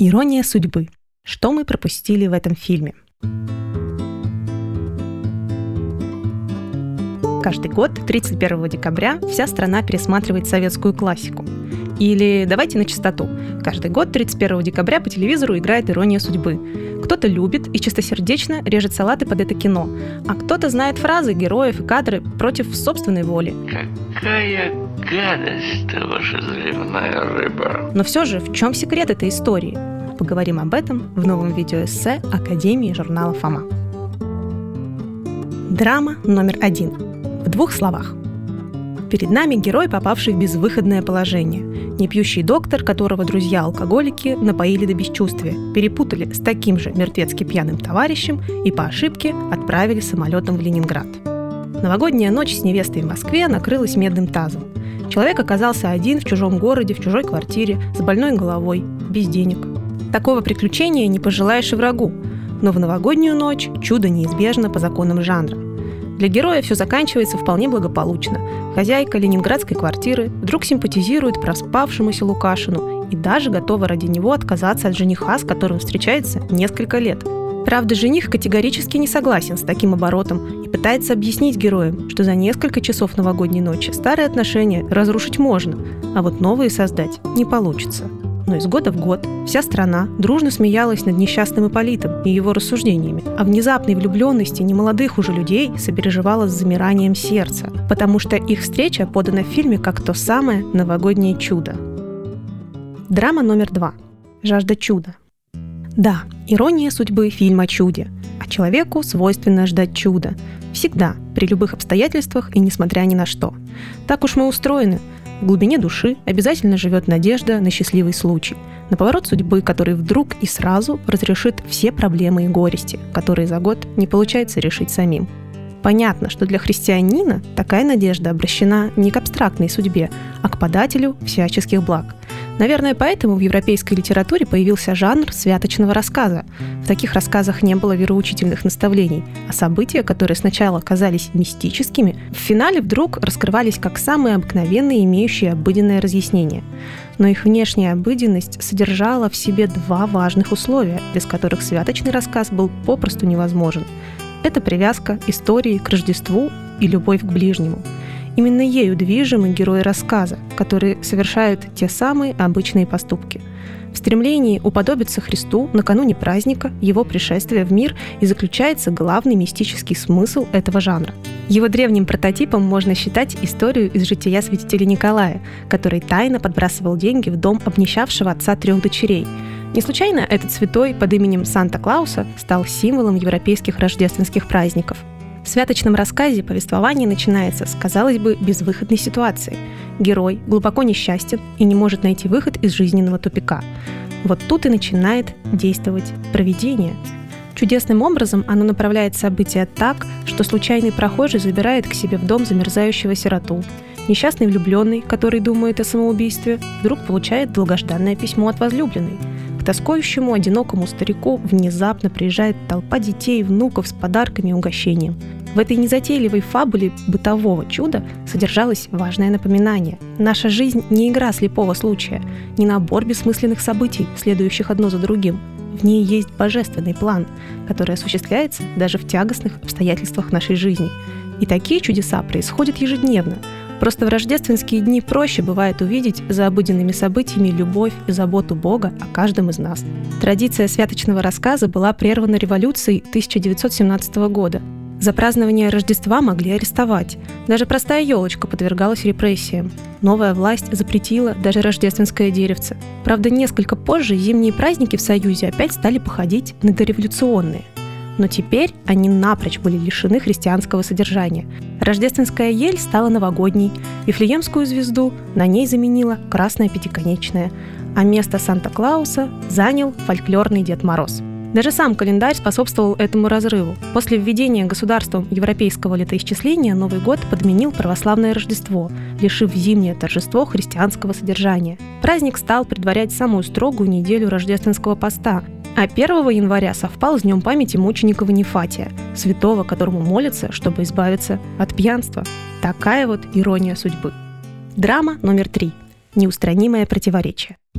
Ирония судьбы. Что мы пропустили в этом фильме? Каждый год, 31 декабря, вся страна пересматривает советскую классику. Или давайте на чистоту. Каждый год 31 декабря по телевизору играет «Ирония судьбы». Кто-то любит и чистосердечно режет салаты под это кино, а кто-то знает фразы героев и кадры против собственной воли. Какая гадость, ваша заливная рыба. Но все же, в чем секрет этой истории? Поговорим об этом в новом видеоэссе Академии журнала «Фома». Драма номер 1. В 2 словах. Перед нами герой, попавший в безвыходное положение. Непьющий доктор, которого друзья-алкоголики напоили до бесчувствия, перепутали с таким же мертвецки пьяным товарищем и по ошибке отправили самолетом в Ленинград. Новогодняя ночь с невестой в Москве накрылась медным тазом. Человек оказался один в чужом городе, в чужой квартире, с больной головой, без денег. Такого приключения не пожелаешь и врагу, но в новогоднюю ночь чудо неизбежно по законам жанра. Для героя все заканчивается вполне благополучно. Хозяйка ленинградской квартиры вдруг симпатизирует проспавшемуся Лукашину и даже готова ради него отказаться от жениха, с которым встречается несколько лет. Правда, жених категорически не согласен с таким оборотом и пытается объяснить героям, что за несколько часов новогодней ночи старые отношения разрушить можно, а вот новые создать не получится. Но из года в год вся страна дружно смеялась над несчастным Ипполитом и его рассуждениями, а внезапной влюбленности немолодых уже людей сопереживала с замиранием сердца, потому что их встреча подана в фильме как то самое новогоднее чудо. Драма номер 2. Жажда чуда. Да, ирония судьбы — фильм о чуде, а человеку свойственно ждать чуда. Всегда, при любых обстоятельствах и несмотря ни на что. Так уж мы устроены. В глубине души обязательно живет надежда на счастливый случай, на поворот судьбы, который вдруг и сразу разрешит все проблемы и горести, которые за год не получается решить самим. Понятно, что для христианина такая надежда обращена не к абстрактной судьбе, а к подателю всяческих благ. Наверное, поэтому в европейской литературе появился жанр святочного рассказа. В таких рассказах не было вероучительных наставлений, а события, которые сначала казались мистическими, в финале вдруг раскрывались как самые обыкновенные, имеющие обыденное разъяснение. Но их внешняя обыденность содержала в себе 2 важных условия, без которых святочный рассказ был попросту невозможен. Это привязка истории к Рождеству и любовь к ближнему. Именно ею движимы герои рассказа, которые совершают те самые обычные поступки. В стремлении уподобиться Христу накануне праздника, его пришествия в мир, и заключается главный мистический смысл этого жанра. Его древним прототипом можно считать историю из жития святителя Николая, который тайно подбрасывал деньги в дом обнищавшего отца 3 дочерей. Не случайно этот святой под именем Санта-Клауса стал символом европейских рождественских праздников. В святочном рассказе повествование начинается с, казалось бы, безвыходной ситуации. Герой глубоко несчастен и не может найти выход из жизненного тупика. Вот тут и начинает действовать провидение. Чудесным образом оно направляет события так, что случайный прохожий забирает к себе в дом замерзающего сироту. Несчастный влюбленный, который думает о самоубийстве, вдруг получает долгожданное письмо от возлюбленной. К тоскующему, одинокому старику внезапно приезжает толпа детей и внуков с подарками и угощением. В этой незатейливой фабуле бытового чуда содержалось важное напоминание. Наша жизнь не игра слепого случая, не набор бессмысленных событий, следующих одно за другим. В ней есть божественный план, который осуществляется даже в тягостных обстоятельствах нашей жизни. И такие чудеса происходят ежедневно. Просто в рождественские дни проще бывает увидеть за обыденными событиями любовь и заботу Бога о каждом из нас. Традиция святочного рассказа была прервана революцией 1917 года. За празднование Рождества могли арестовать. Даже простая елочка подвергалась репрессиям. Новая власть запретила даже рождественское деревце. Правда, несколько позже зимние праздники в Союзе опять стали походить на дореволюционные. Но теперь они напрочь были лишены христианского содержания. Рождественская ель стала новогодней, Вифлеемскую звезду на ней заменила красная пятиконечная, а место Санта-Клауса занял фольклорный Дед Мороз. Даже сам календарь способствовал этому разрыву. После введения государством европейского летоисчисления Новый год подменил православное Рождество, лишив зимнее торжество христианского содержания. Праздник стал предварять самую строгую неделю рождественского поста, а 1 января совпал с днем памяти мученика Ванифатия, святого, которому молятся, чтобы избавиться от пьянства. Такая вот ирония судьбы. Драма номер 3. Неустранимое противоречие.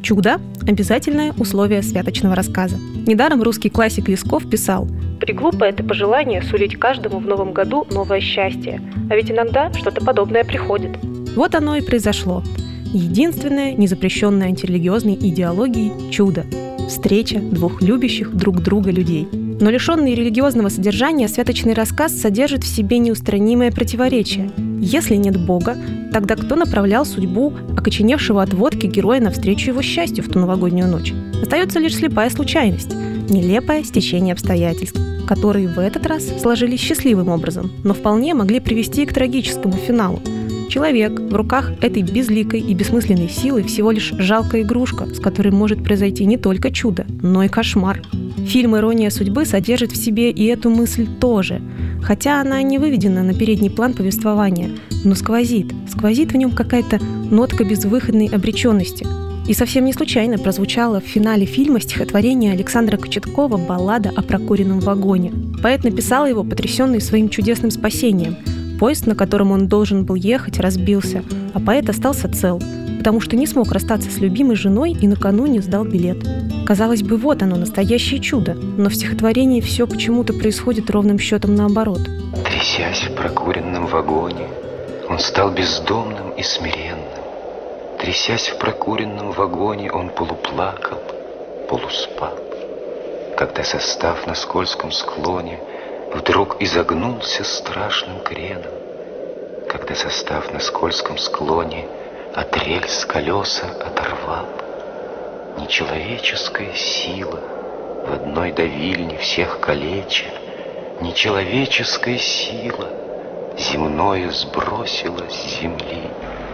Чудо – обязательное условие святочного рассказа. Недаром русский классик Лесков писал: «Преглупо это пожелание сулить каждому в новом году новое счастье, а ведь иногда что-то подобное приходит». Вот оно и произошло. Единственное, незапрещенное антирелигиозной идеологией чудо – встреча двух любящих друг друга людей. Но лишенный религиозного содержания святочный рассказ содержит в себе неустранимое противоречие. Если нет Бога, тогда кто направлял судьбу окоченевшего от водки героя навстречу его счастью в ту новогоднюю ночь? Остается лишь слепая случайность, нелепое стечение обстоятельств, которые в этот раз сложились счастливым образом, но вполне могли привести к трагическому финалу. Человек в руках этой безликой и бессмысленной силы всего лишь жалкая игрушка, с которой может произойти не только чудо, но и кошмар. Фильм «Ирония судьбы» содержит в себе и эту мысль тоже, хотя она не выведена на передний план повествования, но сквозит в нем какая-то нотка безвыходной обреченности. И совсем не случайно прозвучало в финале фильма стихотворение Александра Кочеткова «Баллада о прокуренном вагоне». Поэт написал его, потрясенный своим чудесным спасением. Поезд, на котором он должен был ехать, разбился, а поэт остался цел, потому что не смог расстаться с любимой женой и накануне сдал билет. Казалось бы, вот оно, настоящее чудо, но в стихотворении все почему-то происходит ровным счетом наоборот. Трясясь в прокуренном вагоне, он стал бездомным и смиренным. Трясясь в прокуренном вагоне, он полуплакал, полуспал. Когда состав на скользком склоне вдруг изогнулся страшным креном, когда состав на скользком склоне от рельс колеса оторвал, нечеловеческая сила в одной давильне всех калеча, нечеловеческая сила земное сбросила с земли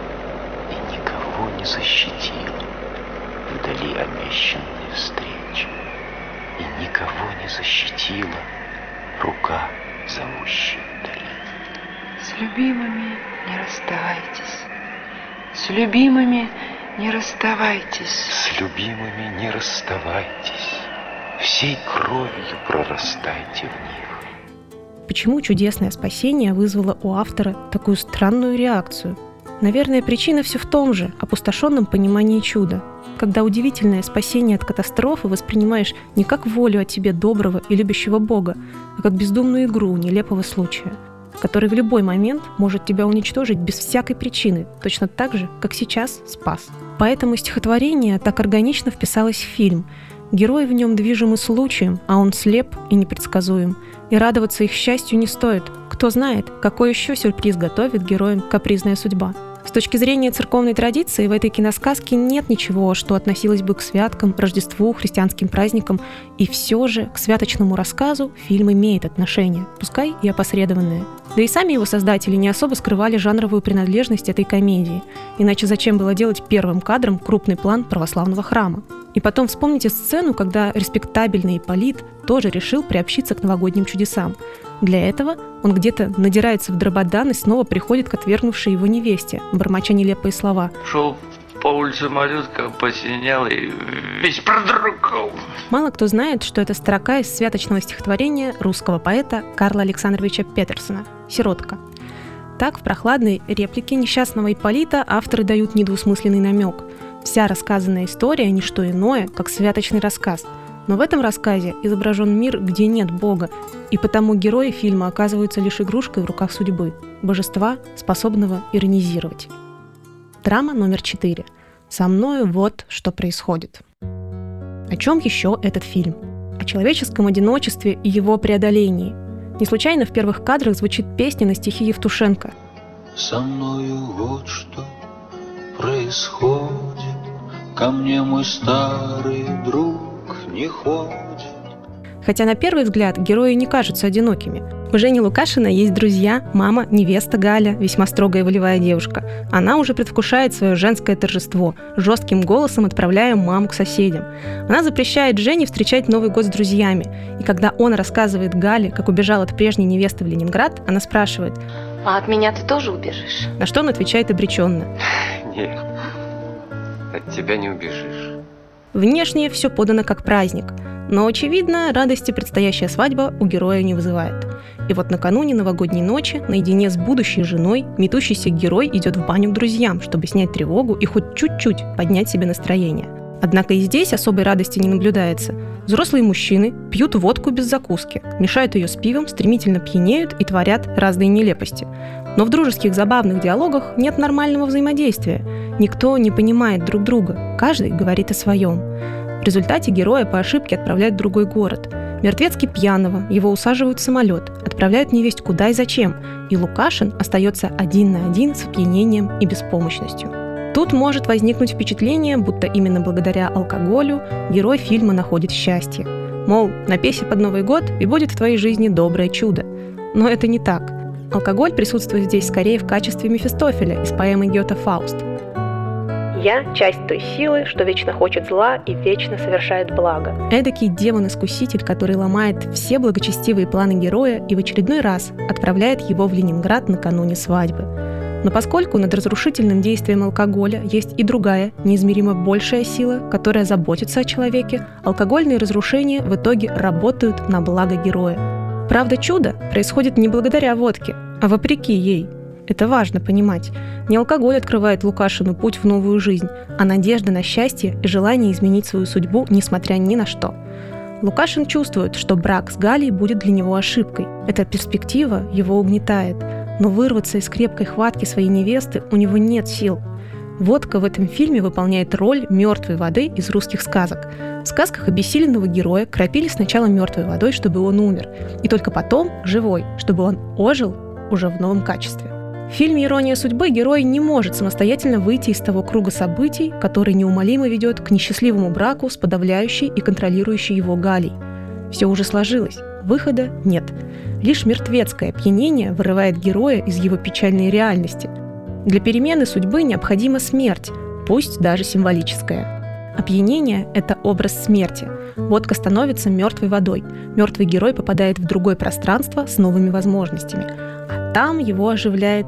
и никого не защитила вдали обещанная встреча, и никого не защитила рука, зовущая вдали. С любимыми не расставайтесь, с любимыми не расставайтесь, с любимыми не расставайтесь, всей кровью прорастайте в них. Почему чудесное спасение вызвало у автора такую странную реакцию? Наверное, причина все в том же опустошенном понимании чуда, когда удивительное спасение от катастрофы воспринимаешь не как волю о тебе доброго и любящего Бога, а как бездумную игру нелепого случая, который в любой момент может тебя уничтожить без всякой причины, точно так же, как сейчас спас. Поэтому стихотворение так органично вписалось в фильм. Герои в нем движимы случаем, а он слеп и непредсказуем. И радоваться их счастью не стоит. Кто знает, какой еще сюрприз готовит героям капризная судьба. С точки зрения церковной традиции в этой киносказке нет ничего, что относилось бы к святкам, Рождеству, христианским праздникам, и все же к святочному рассказу фильм имеет отношение, пускай и опосредованное. Да и сами его создатели не особо скрывали жанровую принадлежность этой комедии, иначе зачем было делать первым кадром крупный план православного храма? И потом вспомните сцену, когда респектабельный Ипполит тоже решил приобщиться к новогодним чудесам. Для этого он где-то надирается в дрободан и снова приходит к отвергнувшей его невесте, бормоча нелепые слова. Шел по улице малютка, посинял и весь продрогал. Мало кто знает, что это строка из святочного стихотворения русского поэта Карла Александровича Петерсона «Сиротка». Так, в прохладной реплике несчастного Ипполита авторы дают недвусмысленный намек. Вся рассказанная история – не что иное, как святочный рассказ. Но в этом рассказе изображен мир, где нет Бога, и потому герои фильма оказываются лишь игрушкой в руках судьбы, божества, способного иронизировать. Драма номер 4. «Со мною вот что происходит». О чем еще этот фильм? О человеческом одиночестве и его преодолении. Не случайно в первых кадрах звучит песня на стихи Евтушенко. «Со мною вот что происходит, ко мне мой старый друг не ходит». Хотя на первый взгляд герои не кажутся одинокими. У Жени Лукашина есть друзья, мама, невеста Галя, весьма строгая и волевая девушка. Она уже предвкушает свое женское торжество, жестким голосом отправляя маму к соседям. Она запрещает Жене встречать Новый год с друзьями. И когда он рассказывает Гале, как убежал от прежней невесты в Ленинград, она спрашивает: А от меня ты тоже убежишь? На что он отвечает обреченно: Нет, от тебя не убежишь. Внешне все подано как праздник, но, очевидно, радости предстоящая свадьба у героя не вызывает. И вот накануне новогодней ночи, наедине с будущей женой, метущийся герой идет в баню к друзьям, чтобы снять тревогу и хоть чуть-чуть поднять себе настроение. Однако и здесь особой радости не наблюдается. Взрослые мужчины пьют водку без закуски, мешают ее с пивом, стремительно пьянеют и творят разные нелепости. Но в дружеских забавных диалогах нет нормального взаимодействия. Никто не понимает друг друга, каждый говорит о своем. В результате героя по ошибке отправляют в другой город. Мертвецки пьяного его усаживают в самолет, отправляют невесть куда и зачем, и Лукашин остается один на один с опьянением и беспомощностью. Тут может возникнуть впечатление, будто именно благодаря алкоголю герой фильма находит счастье. Мол, напейся под Новый год, и будет в твоей жизни доброе чудо. Но это не так. Алкоголь присутствует здесь скорее в качестве Мефистофеля из поэмы Гёте «Фауст». «Я – часть той силы, что вечно хочет зла и вечно совершает благо». Эдакий демон-искуситель, который ломает все благочестивые планы героя и в очередной раз отправляет его в Ленинград накануне свадьбы. Но поскольку над разрушительным действием алкоголя есть и другая, неизмеримо большая сила, которая заботится о человеке, алкогольные разрушения в итоге работают на благо героя. Правда, чудо происходит не благодаря водке, а вопреки ей. Это важно понимать. Не алкоголь открывает Лукашину путь в новую жизнь, а надежда на счастье и желание изменить свою судьбу, несмотря ни на что. Лукашин чувствует, что брак с Галей будет для него ошибкой. Эта перспектива его угнетает. Но вырваться из крепкой хватки своей невесты у него нет сил. Водка в этом фильме выполняет роль мертвой воды из русских сказок. В сказках обессиленного героя кропили сначала мертвой водой, чтобы он умер, и только потом живой, чтобы он ожил уже в новом качестве. В фильме «Ирония судьбы» герой не может самостоятельно выйти из того круга событий, который неумолимо ведет к несчастливому браку с подавляющей и контролирующей его Галей. Все уже сложилось, выхода нет. Лишь мертвецкое опьянение вырывает героя из его печальной реальности. Для перемены судьбы необходима смерть, пусть даже символическая. Опьянение – это образ смерти. Водка становится мертвой водой. Мертвый герой попадает в другое пространство с новыми возможностями. А там его оживляет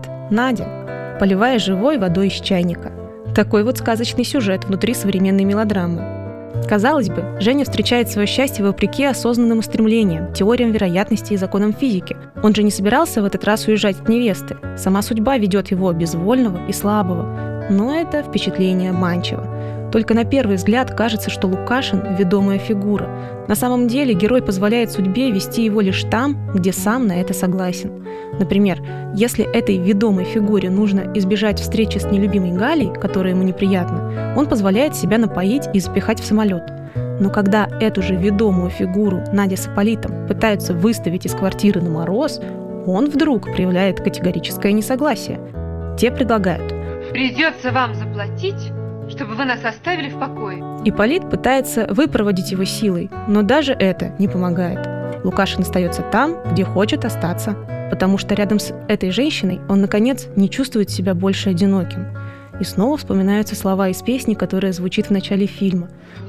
Надя, поливая живой водой из чайника. Такой вот сказочный сюжет внутри современной мелодрамы. Казалось бы, Женя встречает свое счастье вопреки осознанным устремлениям, теориям вероятности и законам физики. Он же не собирался в этот раз уезжать от невесты. Сама судьба ведет его безвольного и слабого. Но это впечатление обманчиво. Только на первый взгляд кажется, что Лукашин – ведомая фигура. На самом деле герой позволяет судьбе вести его лишь там, где сам на это согласен. Например, если этой ведомой фигуре нужно избежать встречи с нелюбимой Галей, которая ему неприятна, он позволяет себя напоить и запихать в самолет. Но когда эту же ведомую фигуру Надя с Ипполитом пытаются выставить из квартиры на мороз, он вдруг проявляет категорическое несогласие. Те предлагают: «Придется вам заплатить, чтобы вы нас оставили в покое». Ипполит пытается выпроводить его силой, но даже это не помогает. Лукашин остается там, где хочет остаться, потому что рядом с этой женщиной он, наконец, не чувствует себя больше одиноким. И снова вспоминаются слова из песни, которая звучит в начале фильма.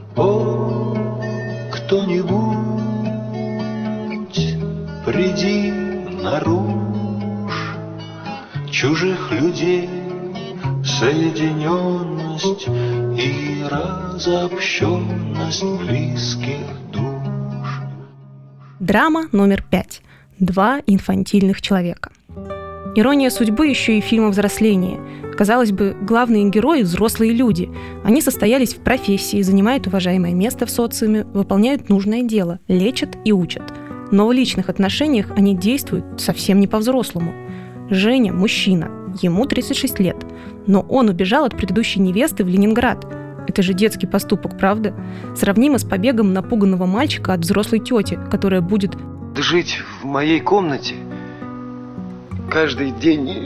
О, кто-нибудь, приди наружь, чужих людей соединенность и разобщенность близких душ. Драма номер 5. Два инфантильных человека. Ирония судьбы еще и фильм о взрослении. Казалось бы, главные герои – взрослые люди. Они состоялись в профессии, занимают уважаемое место в социуме, выполняют нужное дело, лечат и учат. Но в личных отношениях они действуют совсем не по-взрослому. Женя – мужчина, ему 36 лет. Но он убежал от предыдущей невесты в Ленинград. Это же детский поступок, правда? Сравнимо с побегом напуганного мальчика от взрослой тети, которая будет жить в моей комнате, каждый день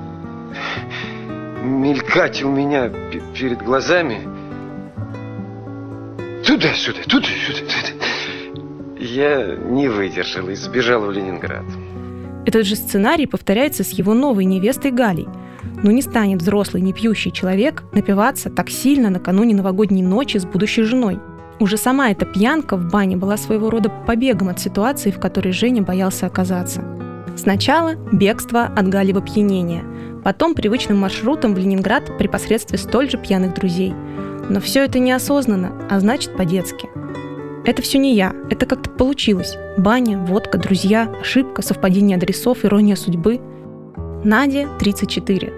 мелькать у меня перед глазами. Туда-сюда, туда-сюда. Я не выдержал и сбежал в Ленинград. Этот же сценарий повторяется с его новой невестой Галей. Но не станет взрослый, не пьющий человек напиваться так сильно накануне новогодней ночи с будущей женой. Уже сама эта пьянка в бане была своего рода побегом от ситуации, в которой Женя боялся оказаться. Сначала бегство от Гали в опьянение, потом привычным маршрутом в Ленинград при посредстве столь же пьяных друзей. Но все это неосознанно, а значит по-детски. Это все не я, это как-то получилось. Баня, водка, друзья, ошибка, совпадение адресов, ирония судьбы. Наде 34.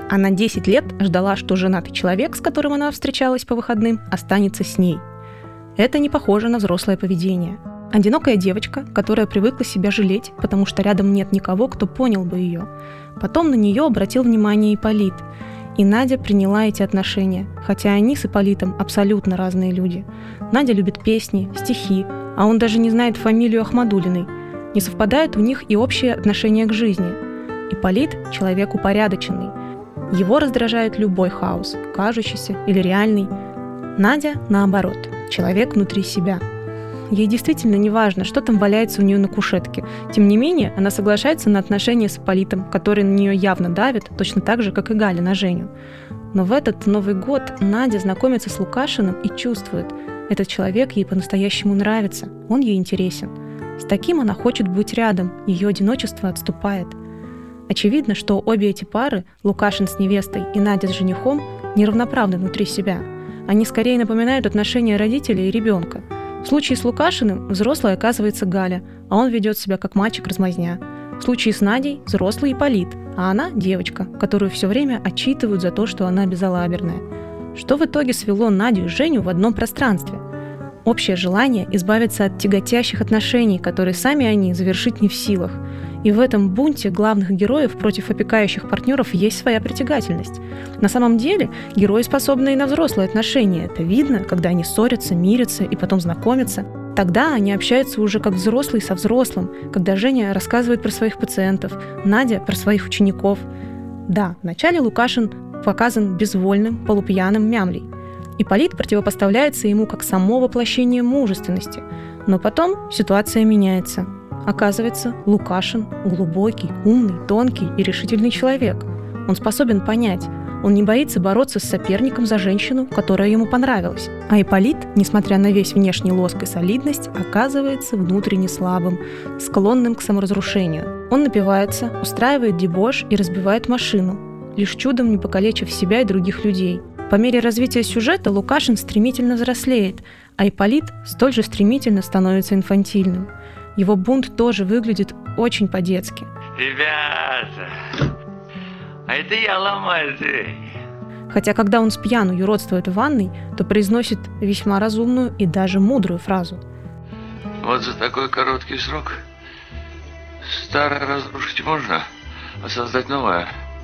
Она 10 лет ждала, что женатый человек, с которым она встречалась по выходным, останется с ней. Это не похоже на взрослое поведение. Одинокая девочка, которая привыкла себя жалеть, потому что рядом нет никого, кто понял бы ее. Потом на нее обратил внимание Ипполит. И Надя приняла эти отношения, хотя они с Ипполитом абсолютно разные люди. Надя любит песни, стихи, а он даже не знает фамилию Ахмадуллиной. Не совпадает у них и общее отношение к жизни. Ипполит – человек упорядоченный. Его раздражает любой хаос, кажущийся или реальный. Надя, наоборот, человек внутри себя. Ей действительно не важно, что там валяется у нее на кушетке. Тем не менее, она соглашается на отношения с Ипполитом, который на нее явно давит, точно так же, как и Галя на Женю. Но в этот Новый год Надя знакомится с Лукашиным и чувствует, этот человек ей по-настоящему нравится, он ей интересен. С таким она хочет быть рядом, ее одиночество отступает. Очевидно, что обе эти пары, Лукашин с невестой и Надя с женихом, неравноправны внутри себя. Они скорее напоминают отношения родителей и ребенка. В случае с Лукашиным взрослой оказывается Галя, а он ведет себя как мальчик-размазня. В случае с Надей взрослый Ипполит, а она девочка, которую все время отчитывают за то, что она безалаберная. Что в итоге свело Надю и Женю в одном пространстве? Общее желание избавиться от тяготящих отношений, которые сами они завершить не в силах. И в этом бунте главных героев против опекающих партнеров есть своя притягательность. На самом деле герои способны и на взрослые отношения. Это видно, когда они ссорятся, мирятся и потом знакомятся. Тогда они общаются уже как взрослый со взрослым, когда Женя рассказывает про своих пациентов, Надя про своих учеников. Да, вначале Лукашин показан безвольным, полупьяным мямлей. Ипполит противопоставляется ему как само воплощение мужественности. Но потом ситуация меняется. Оказывается, Лукашин – глубокий, умный, тонкий и решительный человек. Он способен понять, он не боится бороться с соперником за женщину, которая ему понравилась. А Ипполит, несмотря на весь внешний лоск и солидность, оказывается внутренне слабым, склонным к саморазрушению. Он напивается, устраивает дебош и разбивает машину, лишь чудом не покалечив себя и других людей. По мере развития сюжета Лукашин стремительно взрослеет, а Ипполит столь же стремительно становится инфантильным. Его бунт тоже выглядит очень по-детски. Ребята, а это я ломаю дверь. Хотя, когда он спьяну юродствует в ванной, то произносит весьма разумную и даже мудрую фразу. Вот за такой короткий срок старое разрушить можно, а создать новое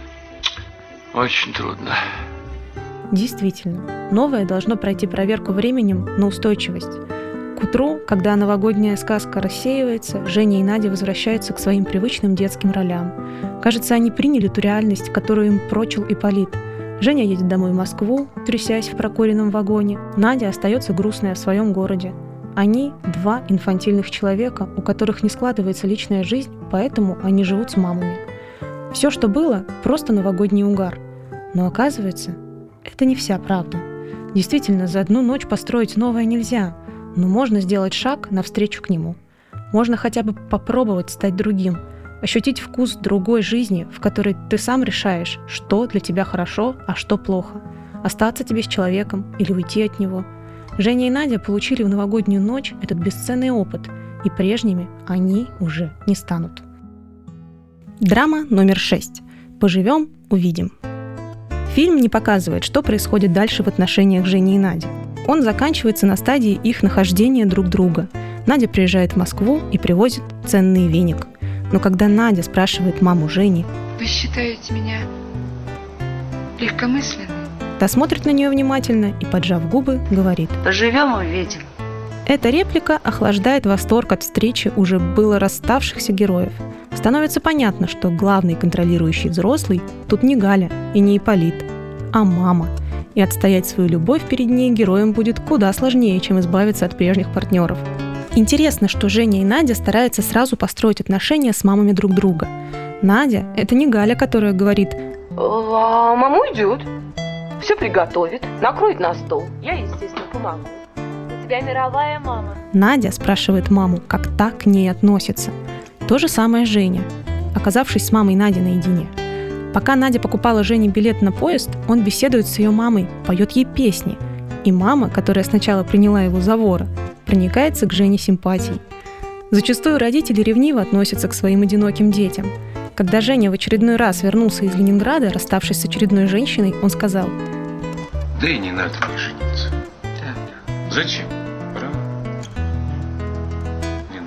очень трудно. Действительно, новое должно пройти проверку временем на устойчивость. К утру, когда новогодняя сказка рассеивается, Женя и Надя возвращаются к своим привычным детским ролям. Кажется, они приняли ту реальность, которую им прочил Ипполит. Женя едет домой в Москву, трясясь в прокуренном вагоне. Надя остается грустная в своем городе. Они – два инфантильных человека, у которых не складывается личная жизнь, поэтому они живут с мамами. Все, что было – просто новогодний угар. Но оказывается, это не вся правда. Действительно, за одну ночь построить новое нельзя. Но можно сделать шаг навстречу к нему. Можно хотя бы попробовать стать другим, ощутить вкус другой жизни, в которой ты сам решаешь, что для тебя хорошо, а что плохо. Остаться тебе с человеком или уйти от него. Женя и Надя получили в новогоднюю ночь этот бесценный опыт, и прежними они уже не станут. Драма номер 6. Поживем – увидим. Фильм не показывает, что происходит дальше в отношениях Жени и Нади. Он заканчивается на стадии их нахождения друг друга. Надя приезжает в Москву и привозит ценный веник. Но когда Надя спрашивает маму Жени: Вы считаете меня легкомысленной? та смотрит на нее внимательно и, поджав губы, говорит: Поживем – увидим. Эта реплика охлаждает восторг от встречи уже было расставшихся героев. Становится понятно, что главный контролирующий взрослый тут не Галя и не Ипполит, а мама. И отстоять свою любовь перед ней героям будет куда сложнее, чем избавиться от прежних партнеров. Интересно, что Женя и Надя стараются сразу построить отношения с мамами друг друга. Надя – это не Галя, которая говорит: А мама уйдет, все приготовит, накроет на стол. Я, естественно, помогу. У тебя мировая мама. Надя спрашивает маму, как та к ней относится. То же самое Женя, оказавшись с мамой Нади наедине. Пока Надя покупала Жене билет на поезд, он беседует с ее мамой, поет ей песни. И мама, которая сначала приняла его за вора, проникается к Жене симпатией. Зачастую родители ревниво относятся к своим одиноким детям. Когда Женя в очередной раз вернулся из Ленинграда, расставшись с очередной женщиной, он сказал: Да и не надо мне жениться. Зачем? Правда? Не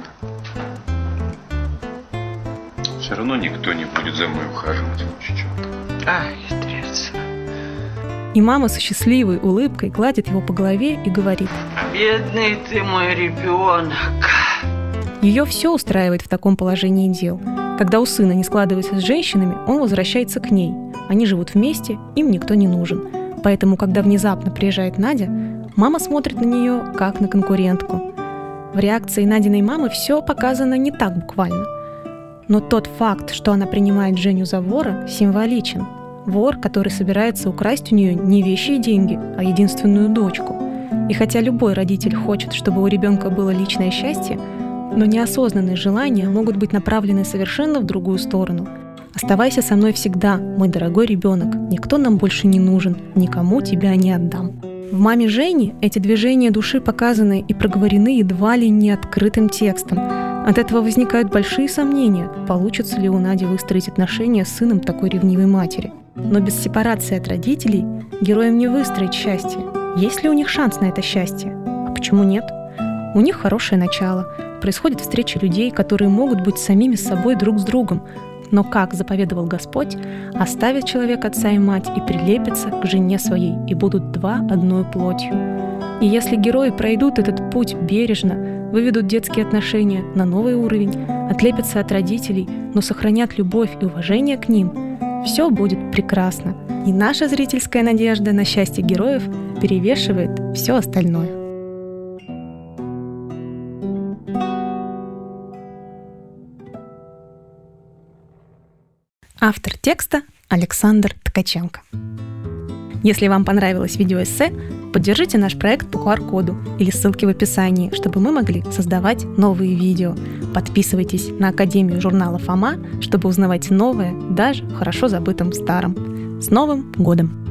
надо. Все равно никто не будет за мной ухаживать. Ай, хитрец. И мама со счастливой улыбкой гладит его по голове и говорит: Бедный ты мой ребенок. Ее все устраивает в таком положении дел. Когда у сына не складывается с женщинами, он возвращается к ней. Они живут вместе, им никто не нужен. Поэтому, когда внезапно приезжает Надя, мама смотрит на нее как на конкурентку. В реакции Надиной мамы все показано не так буквально. Но тот факт, что она принимает Женю за вора, символичен. Вор, который собирается украсть у нее не вещи и деньги, а единственную дочку. И хотя любой родитель хочет, чтобы у ребенка было личное счастье, но неосознанные желания могут быть направлены совершенно в другую сторону. Оставайся со мной всегда, мой дорогой ребенок. Никто нам больше не нужен, никому тебя не отдам. В «Маме Жени» эти движения души показаны и проговорены едва ли не открытым текстом. От этого возникают большие сомнения, получится ли у Нади выстроить отношения с сыном такой ревнивой матери. Но без сепарации от родителей героям не выстроить счастье. Есть ли у них шанс на это счастье? А почему нет? У них хорошее начало. Происходят встречи людей, которые могут быть самими собой друг с другом. Но, как заповедовал Господь, оставит человек отца и мать и прилепится к жене своей, и будут два одной плотью. И если герои пройдут этот путь бережно, выведут детские отношения на новый уровень, отлепятся от родителей, но сохранят любовь и уважение к ним, все будет прекрасно. И наша зрительская надежда на счастье героев перевешивает все остальное. Автор текста Александр Ткаченко. Если вам понравилось видеоэссе, поддержите наш проект по QR-коду или ссылке в описании, чтобы мы могли создавать новые видео. Подписывайтесь на Академию журнала «Фома», чтобы узнавать новое, даже хорошо забытым старом. С Новым годом!